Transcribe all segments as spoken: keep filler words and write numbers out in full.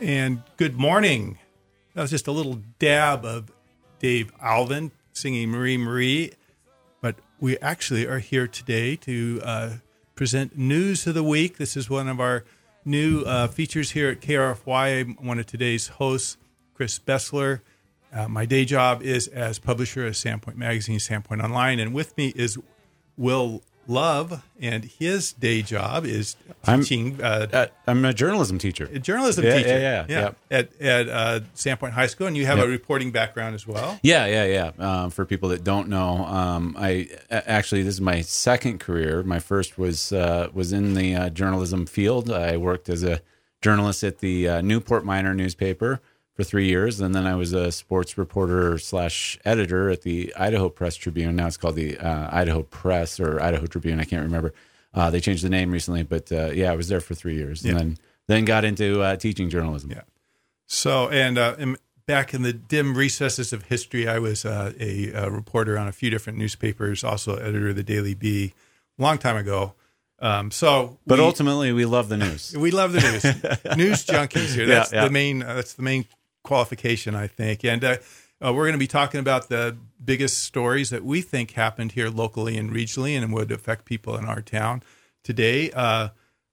And good morning. That was just a little dab of Dave Alvin singing Marie Marie. But we actually are here today to uh, present News of the Week. This is one of our new uh, features here at K R F Y. I'm one of today's hosts, Chris Bessler. Uh, my day job is as publisher of Sandpoint Magazine, Sandpoint Online. And with me is Will Love, and his day job is teaching. I'm, uh, uh, I'm a journalism teacher. A journalism yeah, teacher. Yeah, yeah, yeah. yeah. At, at uh, Sandpoint High School, and you have yep. a reporting background as well. Yeah, yeah, yeah. Um, for people that don't know, um, I actually this is my second career. My first was uh, was in the uh, journalism field. I worked as a journalist at the uh, Newport Miner newspaper for three years, and then I was a sports reporter slash editor at the Idaho Press Tribune. Now it's called the uh, Idaho Press or Idaho Tribune. I can't remember. Uh, they changed the name recently, but uh, yeah, I was there for three years, and yeah. then then got into uh, teaching journalism. Yeah. So, and uh, in, back in the dim recesses of history, I was uh, a, a reporter on a few different newspapers, also editor of the Daily Bee, a long time ago. Um, so, but we, ultimately, we love the news. We love the news. News junkies here. That's yeah, yeah. the main. Uh, that's the main qualification, I think. And uh, uh, we're going to be talking about the biggest stories that we think happened here locally and regionally and would affect people in our town today. Uh,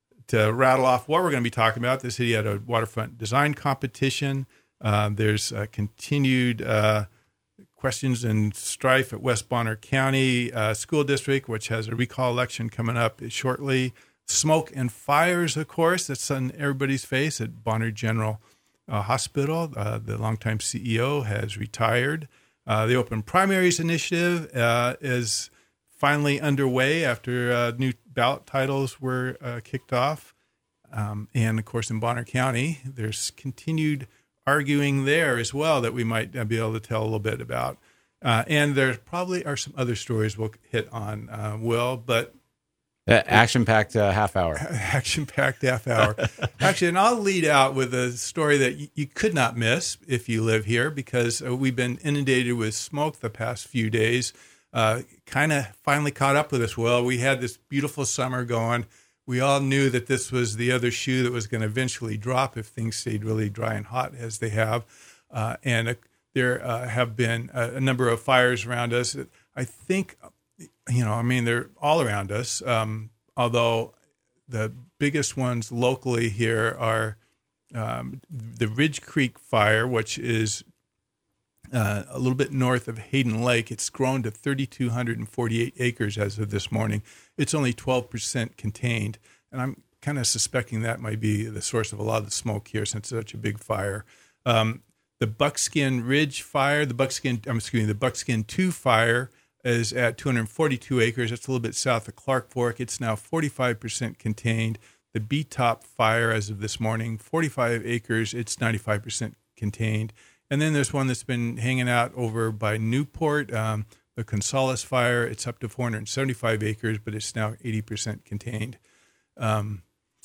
to rattle off what we're going to be talking about, the city had a waterfront design competition. Uh, there's uh, continued uh, questions and strife at West Bonner County uh, School District, which has a recall election coming up shortly. Smoke and fires, of course, that's on everybody's face at Bonner General Uh, hospital. Uh, the longtime C E O has retired. Uh, the Open Primaries Initiative uh, is finally underway after uh, new ballot titles were uh, kicked off. Um, and, of course, in Bonner County, there's continued arguing there as well that we might be able to tell a little bit about. Uh, and there probably are some other stories we'll hit on, uh, Will, but Uh, action-packed uh, half hour. Action-packed half hour. Actually, and I'll lead out with a story that y- you could not miss if you live here, because uh, we've been inundated with smoke the past few days. Uh, kind of finally caught up with us. Well, we had this beautiful summer going. We all knew that this was the other shoe that was going to eventually drop if things stayed really dry and hot as they have. Uh, and uh, there uh, have been a, a number of fires around us. I think... You know, I mean, they're all around us, um, although the biggest ones locally here are um, the Ridge Creek Fire, which is uh, a little bit north of Hayden Lake. It's grown to three thousand two hundred forty-eight acres as of this morning. It's only twelve percent contained, and I'm kind of suspecting that might be the source of a lot of the smoke here since it's such a big fire. Um, the Buckskin Ridge Fire, the Buckskin, I'm excuse me, the Buckskin two Fire is at two hundred forty-two acres. It's a little bit south of Clark Fork. It's now forty-five percent contained. The B-Top Fire, as of this morning, forty-five acres. It's ninety-five percent contained. And then there's one that's been hanging out over by Newport, um, the Gonzales Fire. It's up to four hundred seventy-five acres, but it's now eighty percent contained. Um,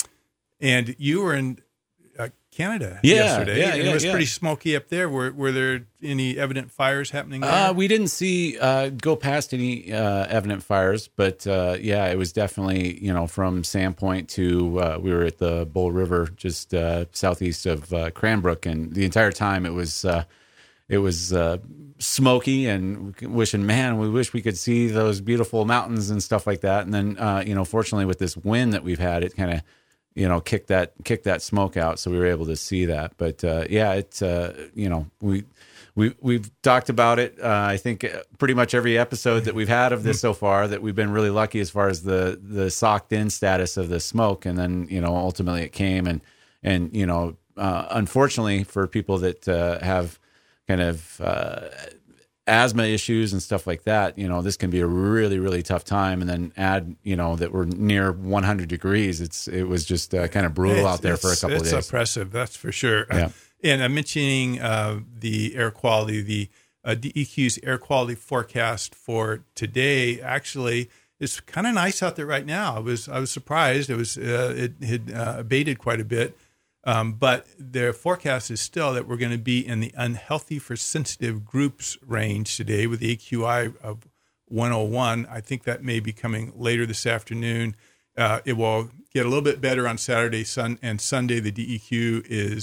and you were in uh, Canada yeah, yesterday. Yeah, and yeah, it was yeah. pretty smoky up there. Were, were there any evident fires happening there? Uh, we didn't see uh, go past any uh, evident fires, but uh, yeah, it was definitely, you know, from Sandpoint to uh, we were at the Bull River, just uh, southeast of uh, Cranbrook, and the entire time it was uh, it was uh, smoky, and wishing, man, we wish we could see those beautiful mountains and stuff like that. And then, uh, you know, fortunately with this wind that we've had, it kind of, you know, kicked that kicked that smoke out, so we were able to see that. But uh, yeah, it uh, you know we we we've talked about it. Uh, I think pretty much every episode that we've had of this so far, that we've been really lucky as far as the the socked in status of the smoke, and then, you know, ultimately it came, and and you know uh, unfortunately for people that uh, have kind of uh, asthma issues and stuff like that, you know, this can be a really, really tough time. And then add, you know, that we're near one hundred degrees. It's, it was just uh, kind of brutal it's, out there for a couple of days. It's oppressive, that's for sure. Yeah. And I'm mentioning uh, the air quality, the uh, D E Q's air quality forecast for today actually is kind of nice out there right now. I was, I was surprised. It was, uh, it had uh, abated quite a bit. Um, but their forecast is still that we're going to be in the unhealthy for sensitive groups range today with the A Q I of one oh one. I think that may be coming later this afternoon. Uh, it will get a little bit better on Saturday sun, and Sunday. The D E Q is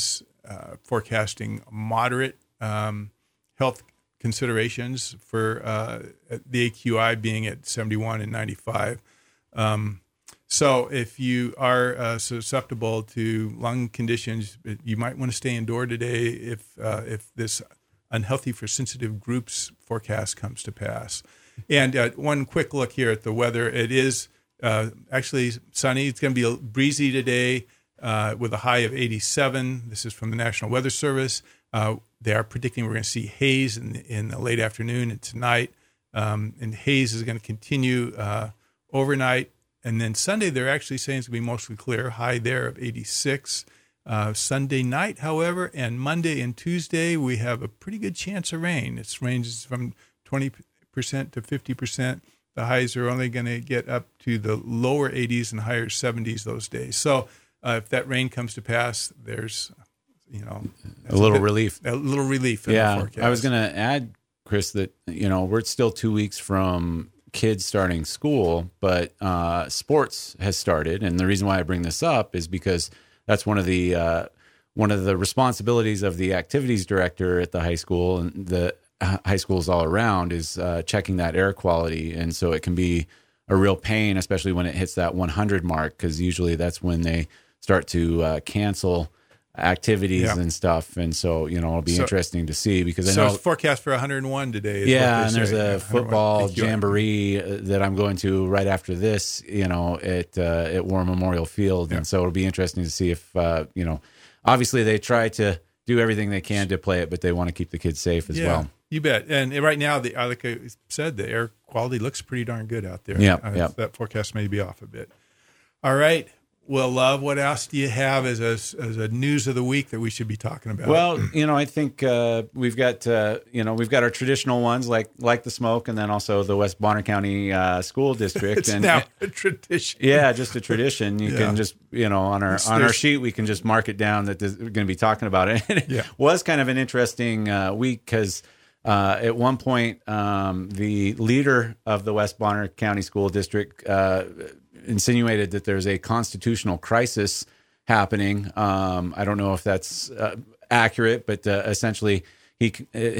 uh, forecasting moderate um, health considerations for uh, the A Q I being at seventy-one and ninety-five. Um, so if you are uh, susceptible to lung conditions, you might want to stay indoor today if uh, if this unhealthy for sensitive groups forecast comes to pass. And uh, one quick look here at the weather. It is uh, actually sunny. It's going to be breezy today uh, with a high of eighty-seven. This is from the National Weather Service. Uh, they are predicting we're going to see haze in, in the late afternoon and tonight. Um, and haze is going to continue uh, overnight. And then Sunday, they're actually saying it's going to be mostly clear, high there of eighty-six. Uh, Sunday night, however, and Monday and Tuesday, we have a pretty good chance of rain. It ranges from twenty percent to fifty percent. The highs are only going to get up to the lower eighties and higher seventies those days. So uh, if that rain comes to pass, there's, you know, a little a bit, relief. A little relief in yeah, the forecast. I was going to add, Chris, that, you know, we're still two weeks from kids starting school, but uh, sports has started. And the reason why I bring this up is because that's one of the uh, one of the responsibilities of the activities director at the high school and the high schools all around is uh, checking that air quality. And so it can be a real pain, especially when it hits that one hundred mark, because usually that's when they start to uh, cancel activities yeah. and stuff. And so, you know, it'll be so, interesting to see because I so know it's forecast for one hundred one today. Is yeah. what And there's say. a football jamboree that I'm going to right after this, you know, at, uh, at War Memorial Field. Yeah. And so it'll be interesting to see if, uh, you know, obviously they try to do everything they can to play it, but they want to keep the kids safe as yeah, well. You bet. And right now, the, like I said, the air quality looks pretty darn good out there. Yeah. Uh, yep. That forecast may be off a bit. All right. Well, Love, what else do you have as a, as a news of the week that we should be talking about? Well, you know, I think uh, we've got, uh, you know, we've got our traditional ones like like the smoke and then also the West Bonner County uh, School District. It's and, now a tradition. Yeah, just a tradition. You yeah. can just, you know, on our it's, on our sheet, we can just mark it down that this, we're going to be talking about it. And it yeah. was kind of an interesting uh, week because uh, at one point, um, the leader of the West Bonner County School District uh insinuated that there's a constitutional crisis happening. Um, I don't know if that's uh, accurate, but uh, essentially he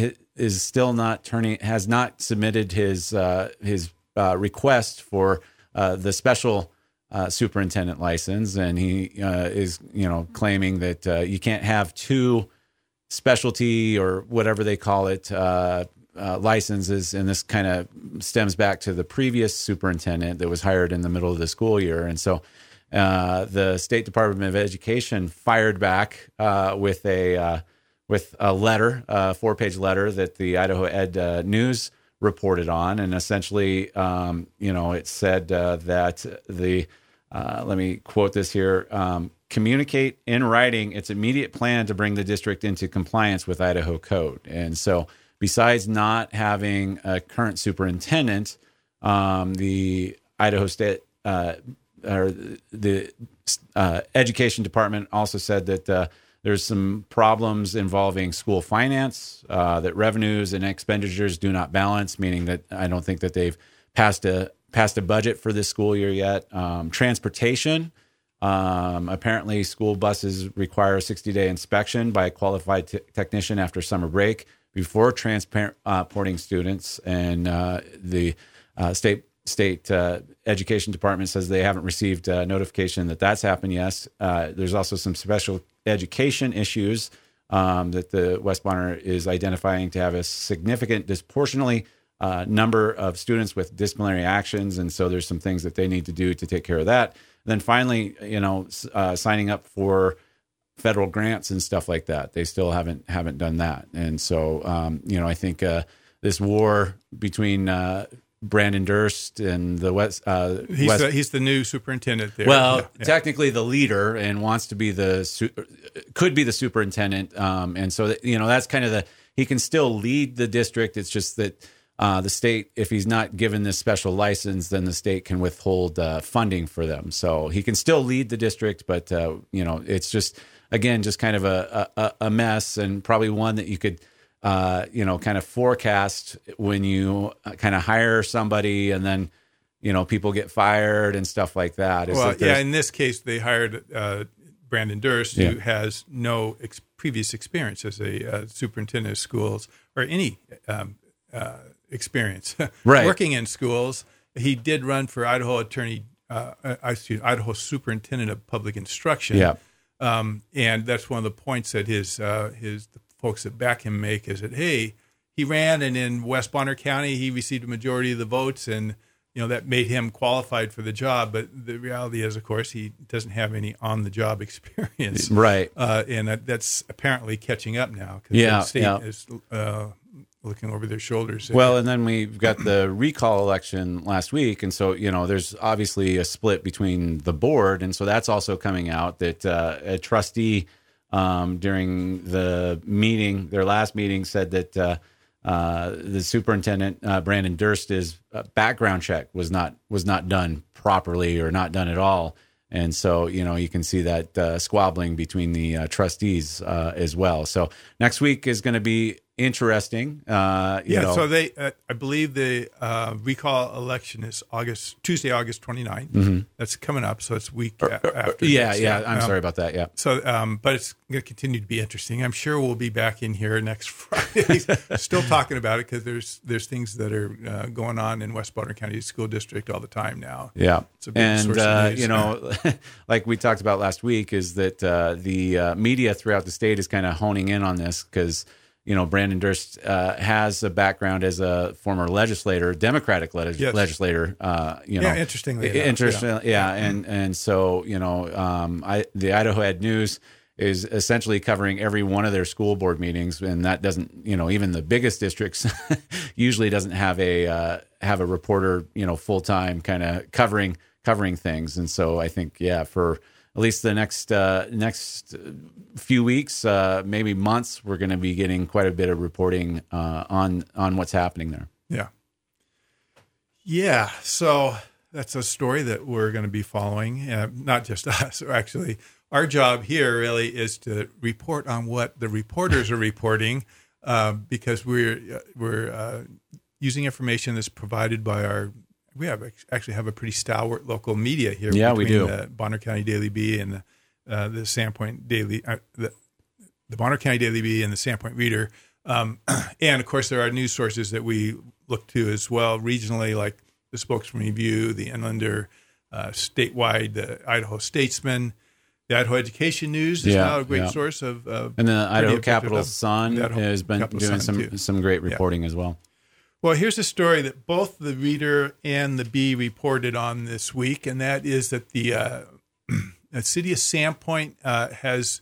is still not turning, has not submitted his uh, his uh, request for uh, the special uh, superintendent license, and he uh, is you know claiming that uh, you can't have two specialty or whatever they call it. Uh, Uh, licenses, and this kind of stems back to the previous superintendent that was hired in the middle of the school year. And so uh, the State Department of Education fired back uh, with a uh, with a letter, a four-page letter that the Idaho Ed uh, News reported on, and essentially, um, you know, it said uh, that the uh, let me quote this here: um, communicate in writing its immediate plan to bring the district into compliance with Idaho code. And so, besides not having a current superintendent, um, the Idaho State uh, or the uh, Education Department also said that uh, there's some problems involving school finance, uh, that revenues and expenditures do not balance, meaning that I don't think that they've passed a passed a budget for this school year yet. Um, transportation, um, apparently school buses require a sixty-day inspection by a qualified t- technician after summer break before transporting students, and uh, the uh, state state uh, education department says they haven't received uh, notification that that's happened yet. Uh, there's also some special education issues um, that the West Bonner is identifying to have a significant disproportionately uh, number of students with disciplinary actions, and so there's some things that they need to do to take care of that. And then finally, you know, uh, signing up for federal grants and stuff like that. They still haven't haven't done that. And so, um, you know, I think uh, this war between uh, Brandon Durst and the West... Uh, he's, West the, he's the new superintendent there. Well, yeah, yeah. technically the leader and wants to be the... could be the superintendent. Um, and so, that, you know, that's kind of the... He can still lead the district. It's just that uh, the state, if he's not given this special license, then the state can withhold uh, funding for them. So he can still lead the district, but, uh, you know, it's just... Again, just kind of a, a, a mess, and probably one that you could, uh, you know, kind of forecast when you kind of hire somebody and then, you know, people get fired and stuff like that. Is well, that yeah, in this case, they hired uh, Brandon Durst, Yeah. who has no ex- previous experience as a uh, superintendent of schools or any um, uh, experience Right. working in schools. He did run for Idaho Attorney, uh, uh, excuse me, Idaho Superintendent of Public Instruction. Yeah. Um, and that's one of the points that his uh, his the folks that back him make is that, hey, he ran, and in West Bonner County he received a majority of the votes, and you know that made him qualified for the job. But the reality is, of course, he doesn't have any on-the-job experience, Right. Uh, and that, that's apparently catching up now because Yeah, the state yeah. is uh, looking over their shoulders. Well, and then we've got the recall election last week, and so you know, there's obviously a split between the board, and so that's also coming out that uh, a trustee um, during the meeting, their last meeting, said that uh, uh, the superintendent uh, Brandon Durst's uh, background check was not was not done properly or not done at all. And so, you know, you can see that uh, squabbling between the uh, trustees uh, as well. So next week is going to be interesting. Uh, you yeah, know. so they, uh, I believe the uh, recall election is August Tuesday, August twenty-ninth. Mm-hmm. That's coming up, so it's a week a- after. Yeah, this. yeah. I'm Um, sorry about that. Yeah. So, um, but it's going to continue to be interesting. I'm sure we'll be back in here next Friday, still talking about it because there's there's things that are uh, going on in West Bonner County School District all the time now. Yeah. It's a big and, source of uh, news. you know, like we talked about last week, is that uh, the uh, media throughout the state is kind of honing in on this because, you know, Brandon Durst uh, has a background as a former legislator, Democratic leg- Yes. legislator. Uh, you know, Yeah, interestingly enough, interesting, yeah. yeah. and and so you know, um, I the Idaho Ed News is essentially covering every one of their school board meetings, and that doesn't, you know, even the biggest districts usually doesn't have a uh, have a reporter, you know, full time kind of covering covering things, and so I think, yeah, for at least the next uh, next few weeks, uh, maybe months, we're going to be getting quite a bit of reporting uh, on on what's happening there. Yeah. Yeah. So that's a story that we're going to be following. Uh, not just us. Actually, our job here really is to report on what the reporters are reporting, uh, because we're we're uh, using information that's provided by our. We have actually have a pretty stalwart local media here. Yeah, we do. The Bonner County Daily Bee and the, uh, the Sandpoint Daily, uh, the, the Bonner County Daily Bee and the Sandpoint Reader. Um, and of course, there are news sources that we look to as well regionally, like the Spokesman Review, the Inlander, uh, statewide, the Idaho Statesman, the Idaho Education News is Yeah, now a great yeah. source of. Uh, And the Idaho objective Capital of- Sun the Idaho has been Capital doing Sun, some too. some great reporting as well. Well, here's a story that both the Reader and the Bee reported on this week, and that is that the, uh, the city of Sandpoint uh, has,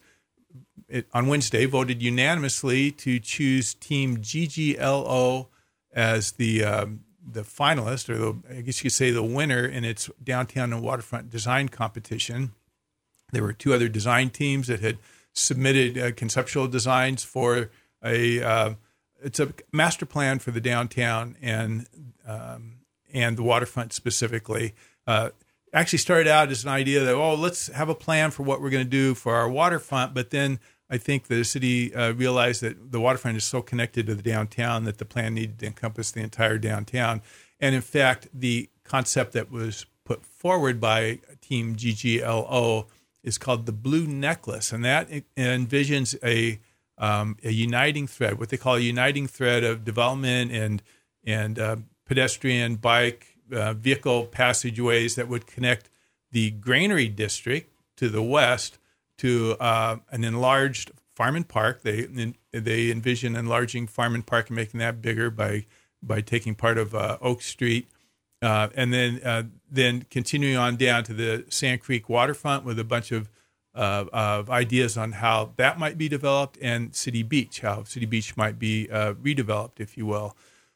it, on Wednesday, voted unanimously to choose Team G G L O as the um, the finalist, or the, I guess you could say the winner in its downtown and waterfront design competition. There were two other design teams that had submitted uh, conceptual designs for a uh, it's a master plan for the downtown and um, and the waterfront specifically. Uh, actually started out as an idea that, oh, let's have a plan for what we're going to do for our waterfront. But then I think the city uh, realized that the waterfront is so connected to the downtown that the plan needed to encompass the entire downtown. And in fact, the concept that was put forward by Team G G L O is called the Blue Necklace, and that envisions a Um, a uniting thread, what they call a uniting thread of development and and uh, pedestrian, bike, uh, vehicle passageways that would connect the Granary District to the west to uh, an enlarged Farman Park. They they envision enlarging Farman Park and making that bigger by by taking part of uh, Oak Street, uh, and then uh, then continuing on down to the Sand Creek waterfront with a bunch of Uh, of ideas on how that might be developed, and City Beach, how City Beach might be uh, redeveloped, if you will.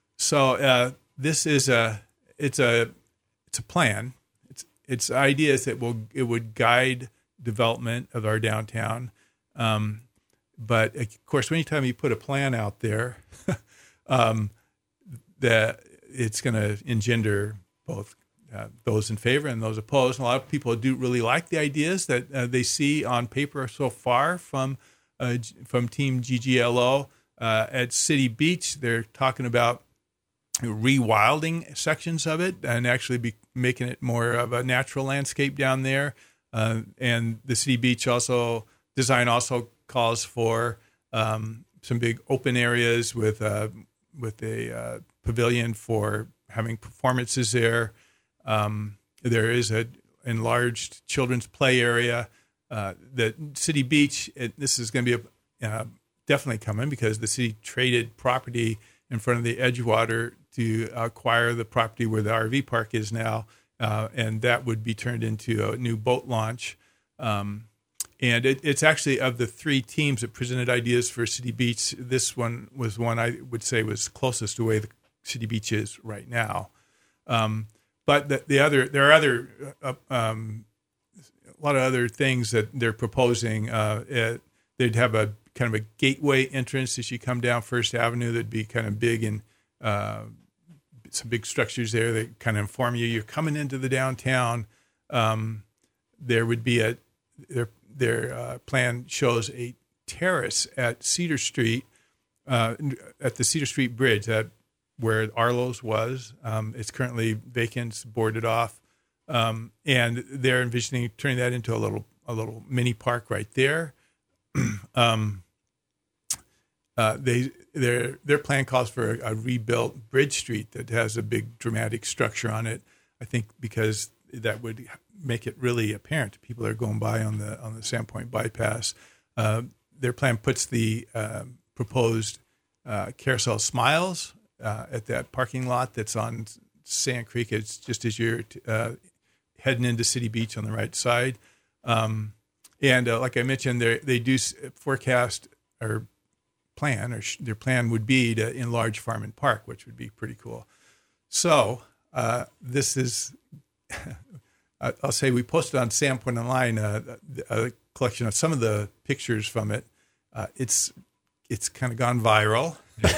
So uh, this is a it's a it's a plan. It's it's ideas that will it would guide development of our downtown. Um, but of course, anytime you put a plan out there, um, that it's going to engender both. Uh, those in favor and those opposed. And a lot of people do really like the ideas that uh, they see on paper so far from uh, from Team G G L O. Uh, at City Beach, they're talking about rewilding sections of it and actually be making it more of a natural landscape down there. Uh, and the City Beach also design also calls for um, some big open areas with uh, with a uh, pavilion for having performances there. Um, there is a enlarged children's play area. Uh, the City Beach, it, this is going to be a, uh, definitely coming because the city traded property in front of the Edgewater to acquire the property where the R V park is now, uh, and that would be turned into a new boat launch. Um, and it, it's actually, of the three teams that presented ideas for City Beach, this one was one I would say was closest to the way the City Beach is right now. Um, but the, the other, there are other, uh, um, a lot of other things that they're proposing. Uh, it, they'd have a kind of a gateway entrance as you come down First Avenue that'd be kind of big, and uh, some big structures there that kind of inform you you're coming into the downtown. Um, there would be a their their uh, plan shows a terrace at Cedar Street, uh, at the Cedar Street Bridge, that where Arlo's was. Um, it's currently vacant, it's boarded off, um, and they're envisioning turning that into a little a little mini park right there. um, uh, they their their plan calls for a, a rebuilt Bridge Street that has a big dramatic structure on it. I think because that would make it really apparent to people that are going by on the on the Sandpoint bypass. Uh, their plan puts the uh, proposed uh, Carousel Smiles uh, at that parking lot that's on Sand Creek. It's just as you're uh, heading into City Beach on the right side. Um, and uh, like I mentioned, they they do forecast or plan, or sh- their plan would be to enlarge Farm and Park, which would be pretty cool. So uh, this is, I'll say, we posted on Sandpoint Online uh, a collection of some of the pictures from it. Uh, it's it's kind of gone viral.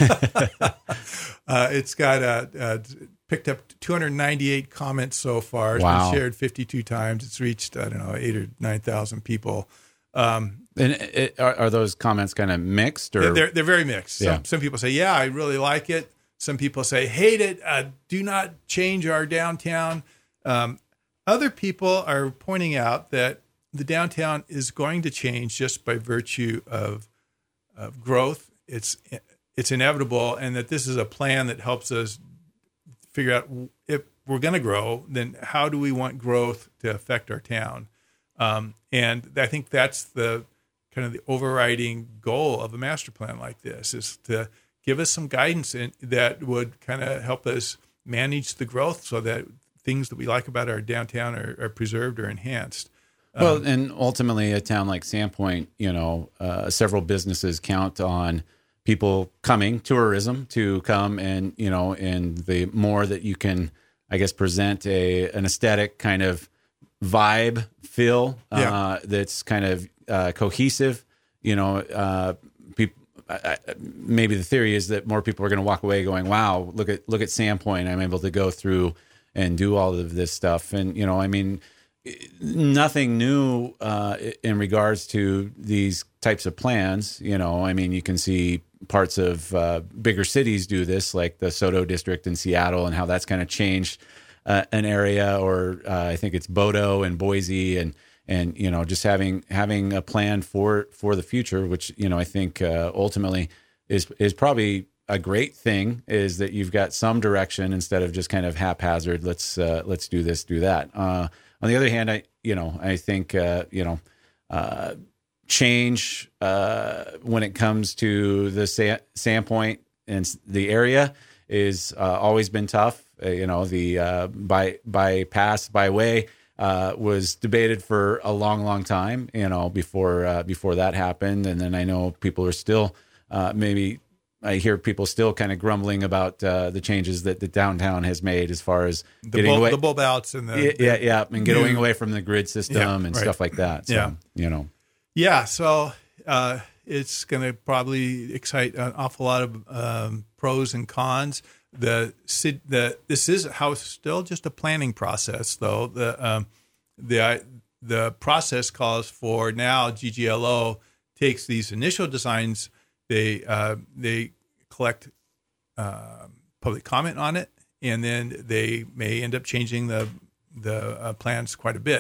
uh, it's got uh, uh, picked up two hundred ninety-eight comments so far. It's wow. been shared fifty-two times. It's reached, I don't know, eight or nine thousand people. Um, and it, are, are those comments kind of mixed, or they're they're very mixed? Some, yeah. some people say, "Yeah, I really like it." Some people say, "Hate it. Uh, do not change our downtown." Um, other people are pointing out that the downtown is going to change just by virtue of of growth. It's it's inevitable, and that this is a plan that helps us figure out, if we're going to grow, then how do we want growth to affect our town? Um, and I think that's the kind of the overriding goal of a master plan like this, is to give us some guidance in, that would kind of help us manage the growth so that things that we like about our downtown are, are preserved or enhanced. Well, Um, and ultimately, a town like Sandpoint, you know, uh, several businesses count on people coming, tourism, to come, and you know, and the more that you can, I guess, present a an aesthetic kind of vibe, feel uh, Yeah. that's kind of uh, cohesive. You know, uh, people. I, I, maybe the theory is that more people are going to walk away going, "Wow, look at look at Sandpoint. I'm able to go through and do all of this stuff." And you know, I mean, nothing new uh, in regards to these types of plans. You know, I mean, you can see parts of uh, bigger cities do this, like the Soto district in Seattle, and how that's kind of changed uh, an area. Or uh, I think it's Bodo and Boise, and and you know, just having having a plan for for the future, which you know, I think uh, ultimately is is probably a great thing, is that you've got some direction instead of just kind of haphazard. Let's uh, let's do this, do that. Uh, on the other hand, I you know I think uh, you know uh, change uh, when it comes to the Sa- Sandpoint and the area is uh, always been tough. Uh, you know, the uh, by bypass byway uh, was debated for a long, long time. You know, before uh, before that happened, and then I know people are still uh, maybe. I hear people still kind of grumbling about uh, the changes that the downtown has made as far as the getting bulb, away, the bulb outs and the yeah, the, yeah, yeah, and getting new- away from the grid system Yeah, and right. stuff like that. So, Yeah. you know, Yeah, so uh, it's going to probably excite an awful lot of um, pros and cons. The ci- the this is how it's still just a planning process, though. The um, the the process calls for now G G L O takes these initial designs, they uh, they collect uh, public comment on it, and then they may end up changing the the uh, plans quite a bit.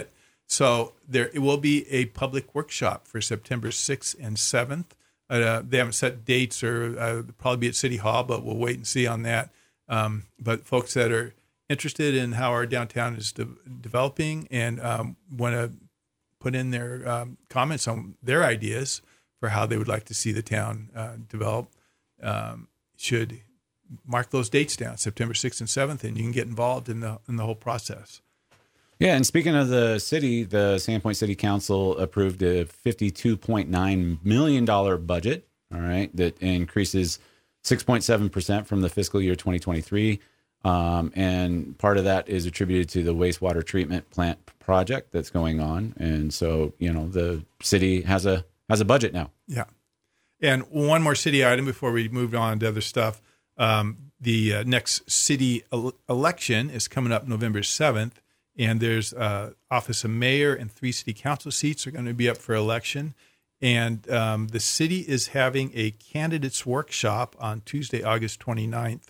So there it will be a public workshop for September sixth and seventh. Uh, they haven't set dates, or uh, probably be at City Hall, but we'll wait and see on that. Um, but folks that are interested in how our downtown is de- developing and um, want to put in their um, comments on their ideas for how they would like to see the town uh, develop um, should mark those dates down, September sixth and seventh, and you can get involved in the in the whole process. Yeah, and speaking of the city, the Sandpoint City Council approved a fifty-two point nine million dollars budget, all right, that increases six point seven percent from the fiscal year twenty twenty-three. Um, and part of that is attributed to the wastewater treatment plant project that's going on. And so, you know, the city has a has a budget now. Yeah. And one more city item before we move on to other stuff. Um, the uh, next city el- election is coming up November seventh. And there's uh, office of mayor and three city council seats are going to be up for election. And um, the city is having a candidates workshop on Tuesday, August twenty-ninth.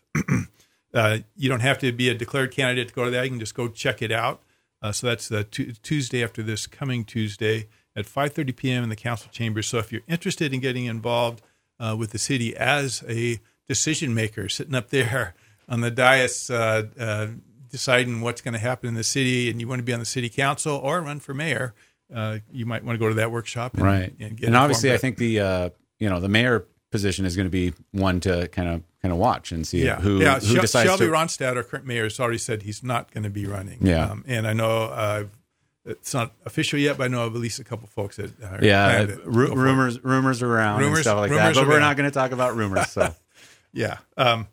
uh, you don't have to be a declared candidate to go to that. You can just go check it out. Uh, so that's the t- Tuesday after this coming Tuesday at five thirty p.m. in the council chambers. So if you're interested in getting involved uh, with the city as a decision maker, sitting up there on the dais, uh, uh, deciding what's going to happen in the city, and you want to be on the city council or run for mayor, uh, you might want to go to that workshop. And, right. And, get and obviously, I it. think the uh, you know the mayor position is going to be one to kind of kind of watch and see yeah. who, yeah. who Shel- decides. Shelby to... Ronstadt, our current mayor, has already said he's not going to be running. Yeah. Um, and I know uh, it's not official yet, but I know of at least a couple folks that are yeah, to r- rumors rumors around rumors, and stuff like rumors that. But around. we're not going to talk about rumors. So yeah. Um,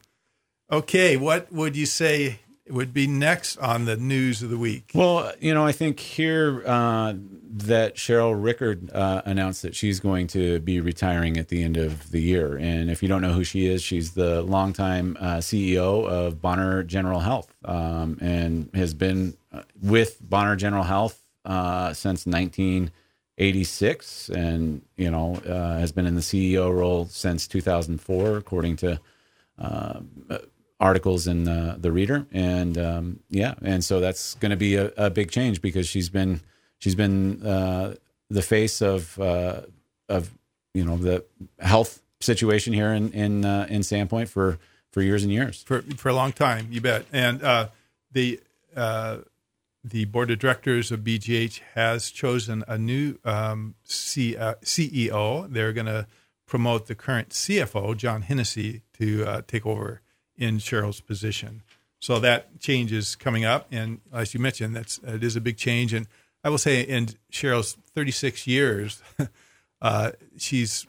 okay. What would you say would be next on the news of the week? Well, you know, I think here uh, that Cheryl Rickard uh, announced that she's going to be retiring at the end of the year. And if you don't know who she is, she's the longtime uh, C E O of Bonner General Health um, and has been with Bonner General Health uh, since nineteen eighty-six, and you know uh, has been in the C E O role since two thousand four, according to uh, articles in the, the Reader. And um, yeah, and so that's going to be a, a big change because she's been she's been uh, the face of uh, of you know the health situation here in in uh, in Sandpoint for for years and years for for a long time. You bet. And uh, the uh, the board of directors of B G H has chosen a new um, C, uh, C E O. They're going to promote the current C F O, John Hennessy, to uh, take over in Cheryl's position. So that change is coming up, and as you mentioned, that's it is a big change. And I will say, in Cheryl's thirty-six years, uh, she's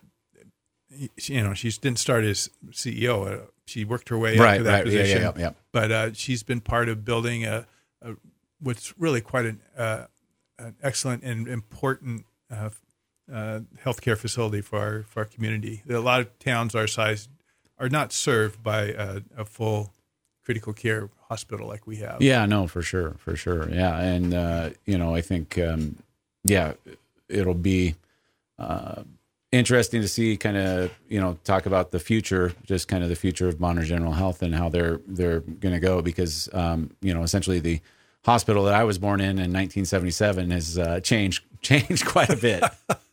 you know she didn't start as C E O. She worked her way right, up to that right, position. Yeah, yeah, yeah. But uh, she's been part of building a, a what's really quite an, uh, an excellent and important uh, uh, healthcare facility for our for our community. A lot of towns our size are not served by a, a full critical care hospital like we have. Yeah, no, for sure, for sure. Yeah, and uh, you know, I think um, yeah, it'll be uh, interesting to see kind of you know talk about the future, just kind of the future of Bonner General Health and how they're they're going to go because um, you know essentially the hospital that I was born in in nineteen seventy-seven has uh, changed changed quite a bit.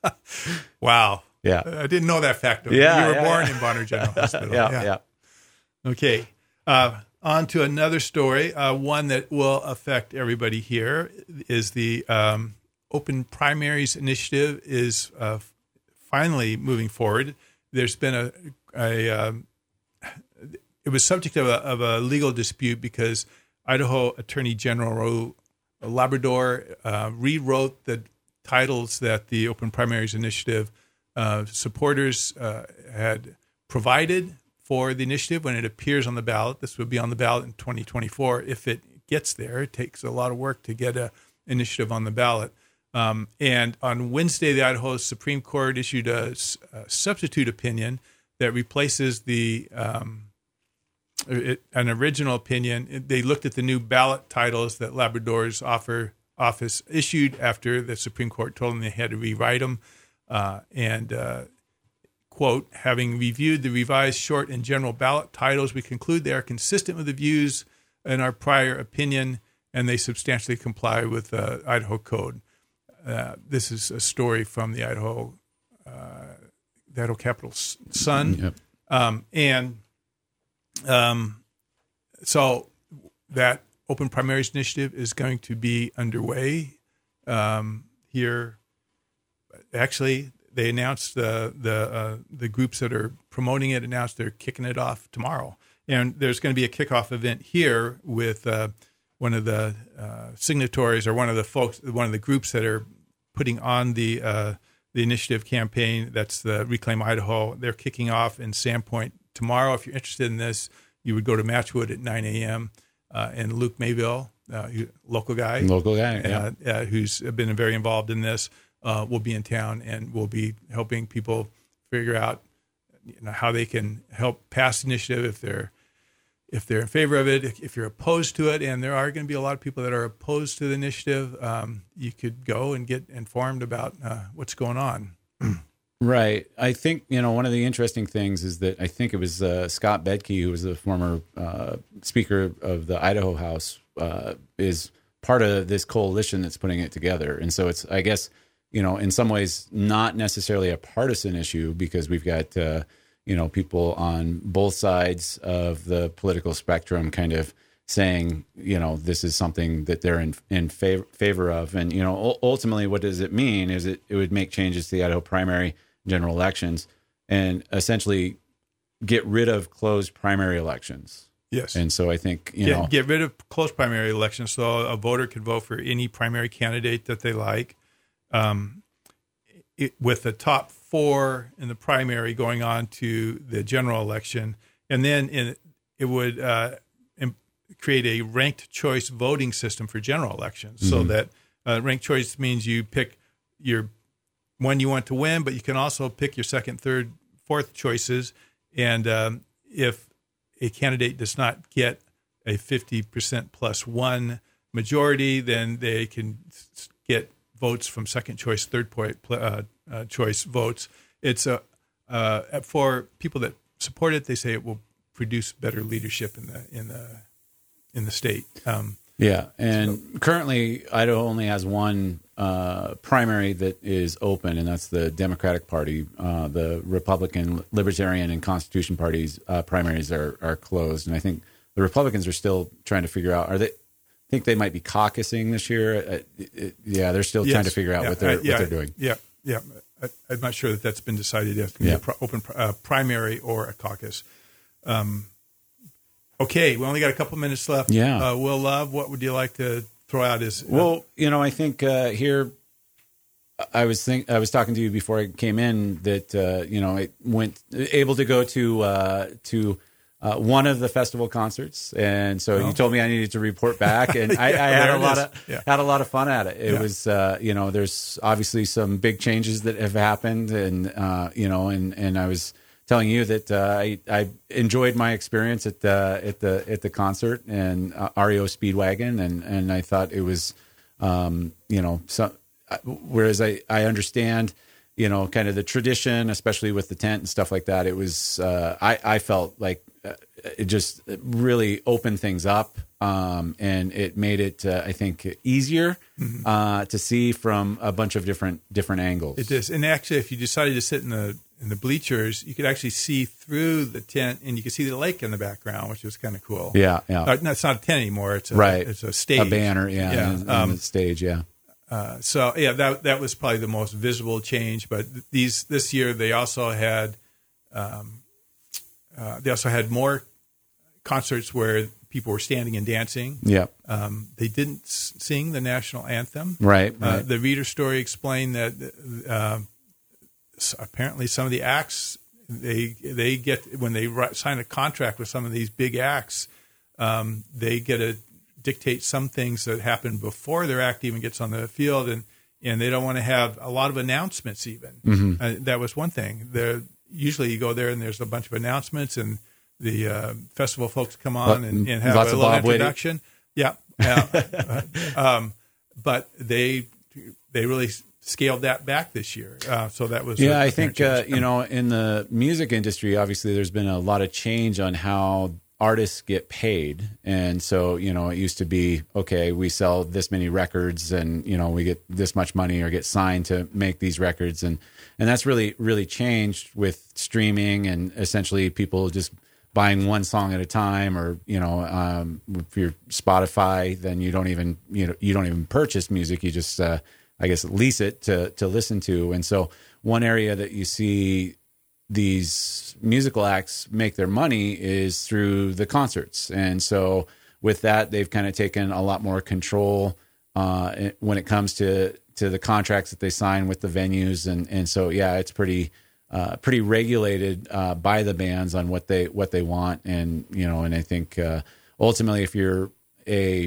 Wow. Yeah. I didn't know that fact. Yeah, you were yeah, born yeah. in Bonner General Hospital. yeah, yeah, yeah. Okay. Uh, on to another story. Uh, one that will affect everybody here is the um, Open Primaries Initiative is uh, finally moving forward. There's been a, a um, it was subject of a, of a legal dispute because Idaho Attorney General Labrador uh, rewrote the titles that the Open Primaries Initiative uh, supporters uh, had provided for the initiative when it appears on the ballot. This would be on the ballot in twenty twenty-four. If it gets there, it takes a lot of work to get an initiative on the ballot. Um, and on Wednesday, the Idaho Supreme Court issued a, a substitute opinion that replaces the um, it, an original opinion. They looked at the new ballot titles that Labrador's offer, office issued after the Supreme Court told them they had to rewrite them. Uh, and, uh, quote, having reviewed the revised short and general ballot titles, we conclude they are consistent with the views in our prior opinion, and they substantially comply with uh, Idaho Code. uh, this is a story from the Idaho, uh, the Idaho Capital Sun, Yep. um, and um, so that open primaries initiative is going to be underway um, here. Actually, they announced the the uh, the groups that are promoting it announced they're kicking it off tomorrow, and there's going to be a kickoff event here with uh, one of the uh, signatories or one of the folks, one of the groups that are putting on the uh, the initiative campaign. That's the Reclaim Idaho. They're kicking off in Sandpoint tomorrow. If you're interested in this, you would go to Matchwood at nine a.m. Uh, and Luke Mayville, uh, local guy, Local guy, yeah. uh, uh, who's been very involved in this, uh, will be in town and will be helping people figure out, you know, how they can help pass the initiative if they're if they're in favor of it, if you're opposed to it. And there are going to be a lot of people that are opposed to the initiative. Um, you could go and get informed about uh, what's going on. Right. I think, you know, one of the interesting things is that I think it was uh, Scott Bedke, who was the former uh, Speaker of the Idaho House, uh, is part of this coalition that's putting it together. And so it's, I guess, you know, in some ways, not necessarily a partisan issue because we've got, uh, you know, people on both sides of the political spectrum kind of saying, you know, this is something that they're in in favor, favor of. And, you know, ultimately, what does it mean is it, it would make changes to the Idaho primary general elections and essentially get rid of closed primary elections. Yes. And so I think, you get, know, get rid of closed primary elections so a voter can vote for any primary candidate that they like. Um, it, with the top four in the primary going on to the general election. And then in, it would uh, im- create a ranked choice voting system for general elections. Mm-hmm. So that uh, ranked choice means you pick your one you want to win, but you can also pick your second, third, fourth choices. And um, if a candidate does not get a fifty percent plus one majority, then they can get votes from second choice, third point, uh, uh, choice votes. It's a uh, for people that support it. They say it will produce better leadership in the in the in the state. Um, yeah, and so. Currently Idaho only has one uh, primary that is open, and that's the Democratic Party. Uh, the Republican, Libertarian, and Constitution parties uh, primaries are are closed, and I think the Republicans are still trying to figure out are they. I think they might be caucusing this year. Uh, it, it, yeah, they're still yes. trying to figure out yeah. what they're uh, yeah. what they're doing. Yeah, yeah. I, I'm not sure that that's been decided yet. Yeah. Pro- open uh, primary or a caucus. Um, okay, we only got a couple minutes left. Yeah. Uh, Will Love, what would you like to throw out? As uh, well, you know, I think uh, here. I was think I was talking to you before I came in that uh, you know I went able to go to uh, to. Uh, one of the festival concerts, and so oh. you told me I needed to report back, and I, yeah, I had a lot is. of yeah. had a lot of fun at it. It yeah. was, uh, you know, there's obviously some big changes that have happened, and uh, you know, and, and I was telling you that uh, I, I enjoyed my experience at the at the at the concert and uh, R E O Speedwagon, and and I thought it was, um, you know, so, whereas I I understand. You know, kind of the tradition, especially with the tent and stuff like that. It was, uh, I, I felt like uh, it just really opened things up, um, and it made it, uh, I think, easier mm-hmm. uh, to see from a bunch of different different angles. It is, and actually, if you decided to sit in the in the bleachers, you could actually see through the tent, and you could see the lake in the background, which was kind of cool. Yeah, yeah. Uh, no, it's not a tent anymore. It's a, right. It's a stage, a banner. Yeah, yeah. And, um, and the stage. Yeah. Uh, so yeah, that that was probably the most visible change. But these this year they also had um, uh, they also had more concerts where people were standing and dancing. Yeah. Um, they didn't s- sing the national anthem. Right. Uh, right. The reader story explained that uh, apparently some of the acts they they get when they write, sign a contract with some of these big acts, um, they get a dictate some things that happen before their act even gets on the field, and, and they don't want to have a lot of announcements even. Mm-hmm. Uh, that was one thing. There, usually you go there and there's a bunch of announcements, and the uh, festival folks come on and, and have Lots a of little Bob introduction. Witty. Yeah. uh, um, but they they really scaled that back this year. Uh, so that was yeah. I think uh, you know in the music industry, obviously, there's been a lot of change on how artists get paid. And so, you know, it used to be, okay, we sell this many records and, you know, we get this much money or get signed to make these records. And, and that's really, really changed with streaming and essentially people just buying one song at a time, or, you know, um, if you're Spotify, then you don't even, you know, you don't even purchase music. You just, uh, I guess, lease it to, to listen to. And so one area that you see these musical acts make their money is through the concerts. And so with that, they've kind of taken a lot more control uh, when it comes to, to the contracts that they sign with the venues. And, and so, yeah, it's pretty, uh, pretty regulated uh, by the bands on what they, what they want. And, you know, and I think uh, ultimately if you're a,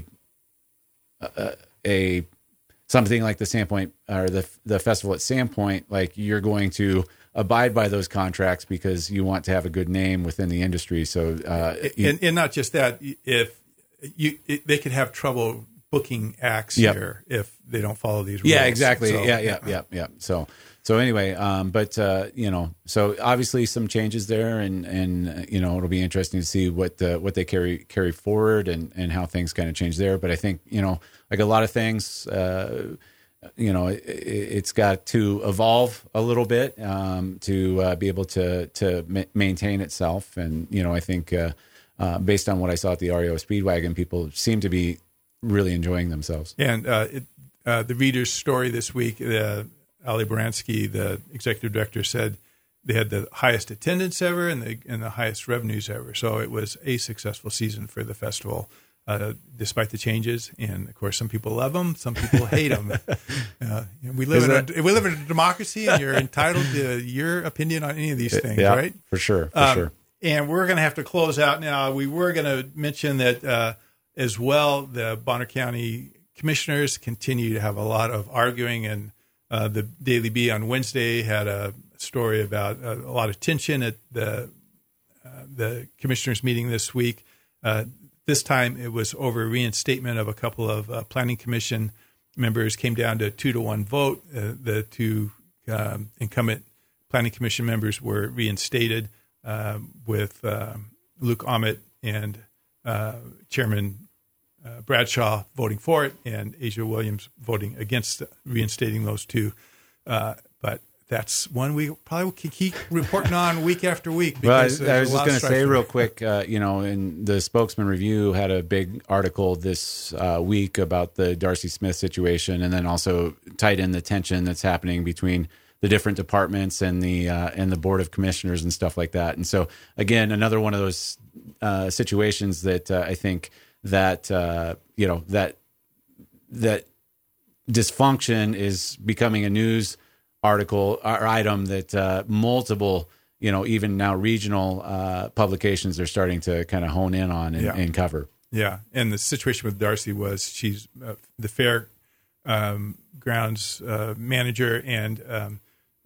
a, a something like the Sandpoint or the, the festival at Sandpoint, like you're going to abide by those contracts because you want to have a good name within the industry. So, uh, you, and, and not just that, if you, it, they could have trouble booking acts yep. here if they don't follow these rules. Yeah, exactly. So, yeah, yeah, yeah, yeah. So, so anyway, um, but, uh, you know, so obviously some changes there and, and, uh, you know, it'll be interesting to see what, uh, what they carry, carry forward and, and how things kind of change there. But I think, you know, like a lot of things, uh, you know, it, it's got to evolve a little bit um, to uh, be able to to ma- maintain itself. And, you know, I think uh, uh, based on what I saw at the R E O Speedwagon, people seem to be really enjoying themselves. And uh, it, uh, the Reader's story this week, uh, Ali Baranski, the executive director, said they had the highest attendance ever and the, and the highest revenues ever. So it was a successful season for the festival. Uh, despite the changes, and of course, some people love them, some people hate them. Uh, we live in a, we live in a democracy, and you're entitled to your opinion on any of these things, yeah, right? For sure, for um, sure. And we're going to have to close out now. We were going to mention that uh, as well. The Bonner County commissioners continue to have a lot of arguing, and uh, the Daily Bee on Wednesday had a story about uh, a lot of tension at the uh, the commissioners meeting this week. Uh, This time it was over reinstatement of a couple of uh, planning commission members. Came down to a two to one vote. Uh, the two um, incumbent planning commission members were reinstated uh, with uh, Luke Ahmet and uh, Chairman uh, Bradshaw voting for it and Asia Williams voting against reinstating those two. Uh, but that's one we probably can keep reporting on week after week. Well, I, I was just going to say real quick, uh, you know, and the Spokesman Review had a big article this uh, week about the Darcy Smith situation, and then also tied in the tension that's happening between the different departments and the uh, and the Board of Commissioners and stuff like that. And so, again, another one of those uh, situations that uh, I think that uh, you know that that dysfunction is becoming a news article or item that uh, multiple, you know, even now regional uh, publications are starting to kind of hone in on and, yeah. and cover. Yeah, and the situation with Darcy was she's uh, the fair um, grounds uh, manager, and um,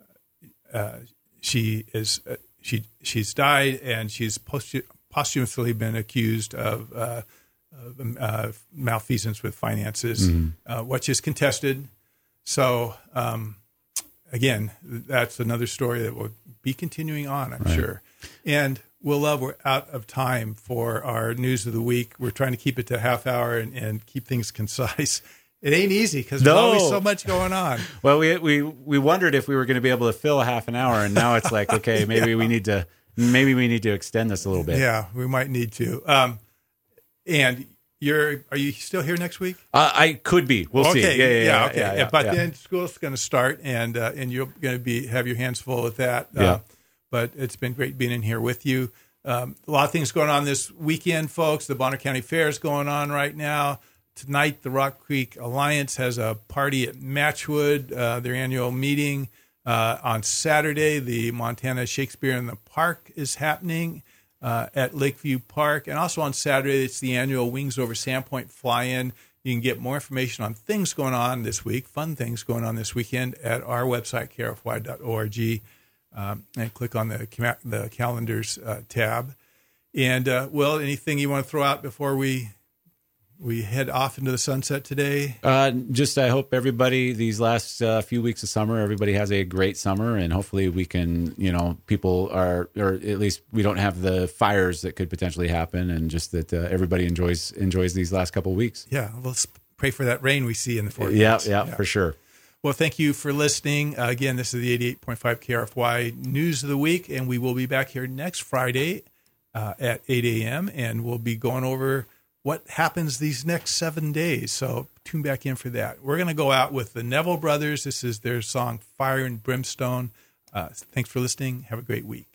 uh, she is uh, she she's died, and she's post- posthumously been accused of, uh, of uh, malfeasance with finances, mm-hmm. uh, which is contested. So. Um, Again, that's another story that will be continuing on, I'm right. sure. And Will Love, we're out of time for our news of the week. We're trying to keep it to a half hour and, and keep things concise. It ain't easy because there's no. always so much going on. Well, we we we wondered if we were going to be able to fill a half an hour, and now it's like, okay, maybe yeah. we need to maybe we need to extend this a little bit. Yeah, we might need to. Um, and You're are you still here next week? Uh, I could be. We'll okay. see. Yeah, yeah, yeah. okay. Yeah, yeah, but yeah. then school's going to start, and uh, and you're going to be have your hands full with that. Yeah. Uh, but it's been great being in here with you. Um, a lot of things going on this weekend, folks. The Bonner County Fair is going on right now. Tonight, the Rock Creek Alliance has a party at Matchwood, uh, their annual meeting. Uh, on Saturday, the Montana Shakespeare in the Park is happening. Uh, at Lakeview Park. And also on Saturday, it's the annual Wings Over Sandpoint fly-in. You can get more information on things going on this week, fun things going on this weekend at our website, k r f y dot org, um, and click on the the calendars uh, tab. And, uh, Will, anything you want to throw out before we we head off into the sunset today? Uh, just I hope everybody these last uh, few weeks of summer, everybody has a great summer, and hopefully we can, you know, people are, or at least we don't have the fires that could potentially happen, and just that uh, everybody enjoys enjoys these last couple of weeks. Yeah, let's pray for that rain we see in the forecast. Yeah, yeah, yeah, for sure. Well, thank you for listening. Uh, again, this is the eighty-eight point five K R F Y News of the Week, and we will be back here next Friday uh, at eight a.m., and we'll be going over what happens these next seven days. So tune back in for that. We're going to go out with the Neville Brothers. This is their song, Fire and Brimstone. Uh, thanks for listening. Have a great week.